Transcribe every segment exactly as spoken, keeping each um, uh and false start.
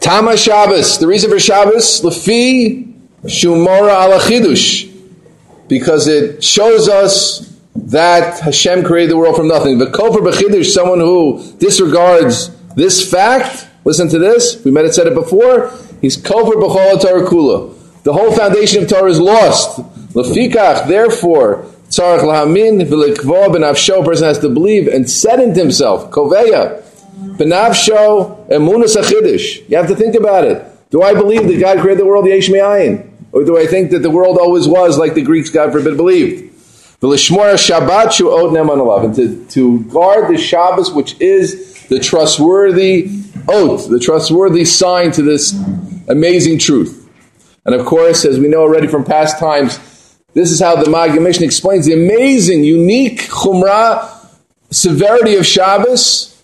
Tama Shabbos. The reason for Shabbos, Lefi Shumora ala Chidush, because it shows us that Hashem created the world from nothing. The Kofer b'Chidush, someone who disregards this fact, listen to this, we might have said it before, he's Kofer b'Chol Torah Kula. The whole foundation of Torah is lost. Lefikach, therefore, Tzarech lahamin v'likvo b'nafsho, a person has to believe and set into himself, Koveya, b'nafsho emunas hachidush. You have to think about it. Do I believe that God created the world yesh me'ayin? Or do I think that the world always was like the Greeks, God forbid, believed? V'lishmor Shabbat shu'ot ne'eman alav, and to, to guard the Shabbos, which is the trustworthy oath, the trustworthy sign to this amazing truth. And of course, as we know already from past times, this is how the Maggid Mishnah explains the amazing, unique chumrah, severity of Shabbos,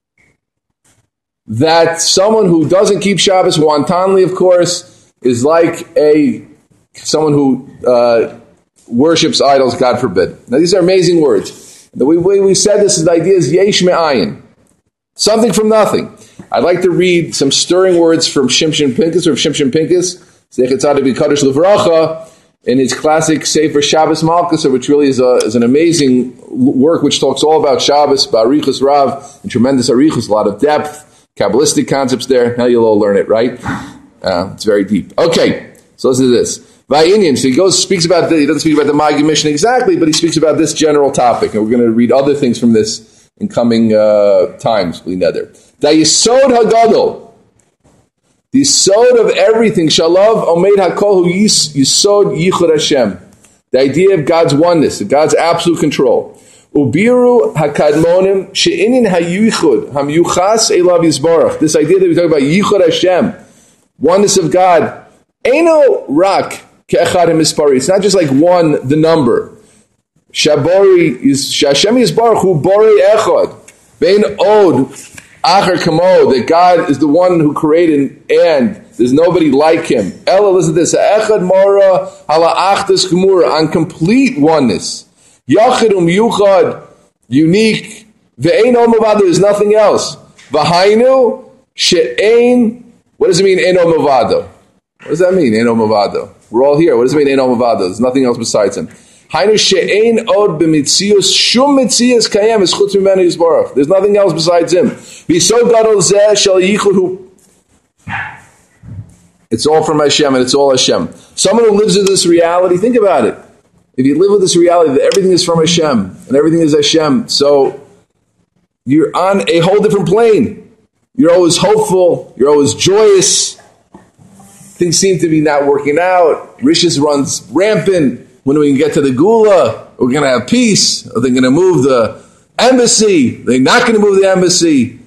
that someone who doesn't keep Shabbos wantonly, of course, is like a someone who uh, worships idols, God forbid. Now these are amazing words. The way we, we said this, is the idea is yesh me'ayin, something from nothing. I'd like to read some stirring words from Shimshon Pincus, or Shimshon Pincus, Zecher Tzadik V'Kadosh L'Vracha, in his classic Sefer Shabbos Malchus, which really is, a, is an amazing work which talks all about Shabbos, Ba'arichus Rav, and tremendous arichus, a lot of depth, Kabbalistic concepts there. Now you'll all learn it, right? Uh, it's very deep. Okay, so listen to this. Vayinyan, so he goes, speaks about, the, he doesn't speak about the Maggid Mishnah exactly, but he speaks about this general topic, and we're going to read other things from this in coming uh, times, Bli Neder. Da Yisod HaGadol, the Yisod of everything, Shalav Omeid HaKol Hu Yisod Yichud Hashem, the idea of God's oneness, of God's absolute control. Ubiru HaKadmonim She'inin HaYichud HaMyuchas Elav Yisbarach, this idea that we talk about Yichud Hashem, oneness of God, Eino Rak Ke'echad HaMispari, it's not just like one, the number. Shabori is Hashem Yisbarach Hu Borei Echad, Bein Od Acher Kamo, that God is the one who created and there's nobody like him. Ella, listen to this, Echad Mora Hala Achdas Gemura, on complete oneness. Yachid Umyuchad, unique. Ve'ein Omavado, there's nothing else. V'hainu She'ein, what does it mean, Ein Omavado? What does that mean, Ein Omavado? We're all here. What does it mean, Ein Omavado? There's nothing else besides him. Hainu she'ein od b'mitzius shum mitzius kayem es chutz mimenu yisbarach. There's nothing else besides him. V'yisod gadol zeh shel yichud hu. It's all from Hashem and it's all Hashem. Someone who lives in this reality, think about it. If you live with this reality that everything is from Hashem and everything is Hashem, so you're on a whole different plane. You're always hopeful. You're always joyous. Things seem to be not working out. Rishis runs rampant. When we can get to the Gula, we're going to have peace. Are they going to move the embassy? They're not going to move the embassy.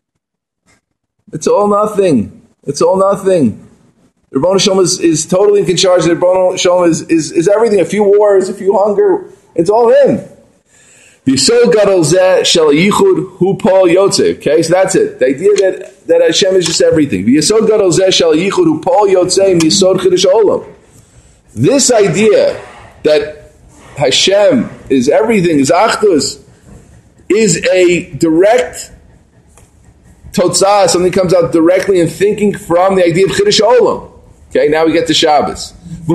It's all nothing. It's all nothing. The Rebbeinu Shalom is, is totally in charge. The Rebbeinu Shalom is, is, is everything. A few wars, a few hunger. It's all him. Yisod gadol zeh shel yichud hu pol yotze. Okay, so that's it. The idea that, that Hashem is just everything. Yisod gadol zeh shel yichud hu pol yotze misod chidush olam. This idea that Hashem is everything, is Achdus, is a direct totzah, something comes out directly in thinking from the idea of Chiddush Olam. Okay, now we get to Shabbos.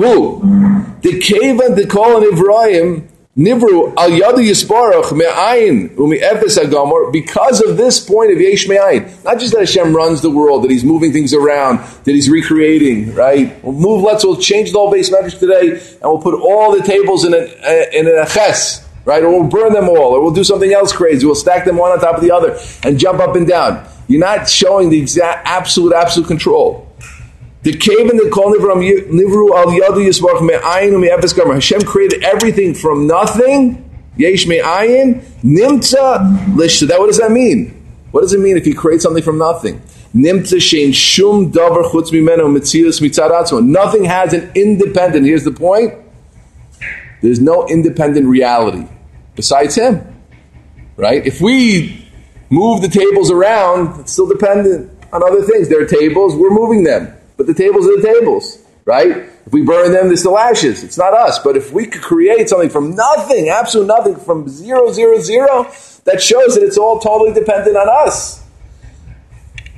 The Kevan the Kol and Ivraim Nivru al Yadu Yisbarach me'ayin umi efes hagamor, because of this point of Yesh me'ayin. Not just that Hashem runs the world, that He's moving things around, that He's recreating, right? We'll move, let's, we'll change the whole base metrics today, and we'll put all the tables in an, in an aches, right? Or we'll burn them all, or we'll do something else crazy. We'll stack them one on top of the other, and jump up and down. You're not showing the exact, absolute, absolute control. The cave in the kol nivru al yadu yisbarach me'ayin u'me'efes gamar. Hashem created everything from nothing. Yesh me'ayin nimtza lish. That, what does that mean? What does it mean if He creates something from nothing? Nimtza shein shum davar chutz mimenu mitzius mitzad atzmo. Nothing has an independent. Here's the point. There's no independent reality besides Him. Right? If we move the tables around, it's still dependent on other things. There are tables, we're moving them. But the tables are the tables, right? If we burn them, they're still ashes. It's not us. But if we could create something from nothing, absolute nothing, from zero, zero, zero, that shows that it's all totally dependent on us.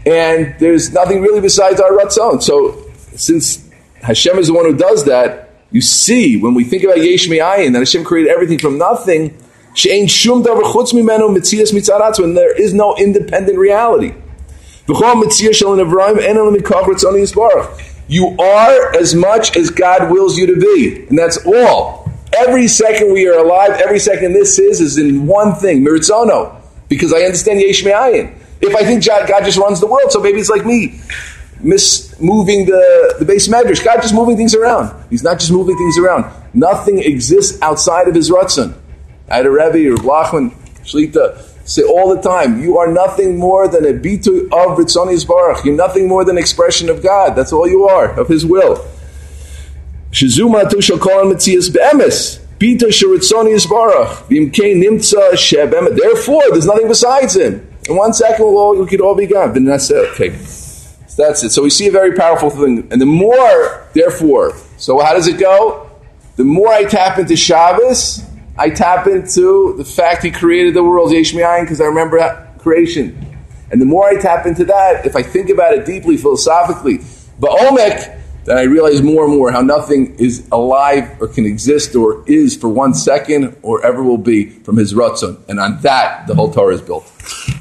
and there's nothing really besides our Ratzon. So since Hashem is the one who does that, you see, when we think about Yesh Me'ayin, that Hashem created everything from nothing, She'ein shum davar chutz mimenu mitzias mitzad atzmo, and there is no independent reality. V'chol mitziyah shel nevraim en el mikach ratzoni yisbarach. You are as much as God wills you to be, and that's all. Every second we are alive, every second this is, is in one thing, miritzono, because I understand Yesh Me'ayin. If I think God just runs the world, so maybe it's like me, mis moving the, the base medrash. God just moving things around. He's not just moving things around. Nothing exists outside of His Ratzon. I had a Rebbe or Blachman Shlita say all the time, you are nothing more than a bitu of Ritzoni Yisbarach. You're nothing more than an expression of God. That's all you are, of His will. Shizuma tu shal kol metzias be'emes. Bitu sheritzoni Yisbarach. V'imkei nimtza she'be'emes. Therefore, there's nothing besides Him. In one second, we'll all, we could all be God. Then that's it. Okay. So that's it. So we see a very powerful thing. And the more, therefore, so how does it go? The more I tap into Shabbos, I tap into the fact He created the world, Yesh Me'ayin, because I remember creation. And the more I tap into that, if I think about it deeply, philosophically, ba'omek, then I realize more and more how nothing is alive or can exist or is for one second or ever will be from His Ratzon. And on that, the whole Torah is built.